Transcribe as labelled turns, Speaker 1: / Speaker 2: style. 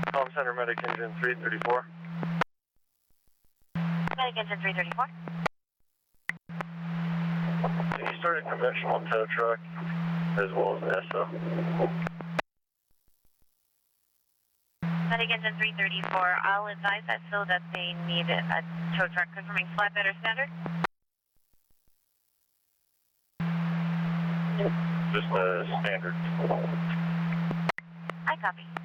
Speaker 1: Palm Center Medic Engine 334.
Speaker 2: Medic Engine 334.
Speaker 1: He started conventional tow truck as well as ESSA.
Speaker 2: Medic Engine 334, I'll advise that so that they need a tow truck confirming flatbed or standard.
Speaker 1: Just a standard.
Speaker 2: I copy.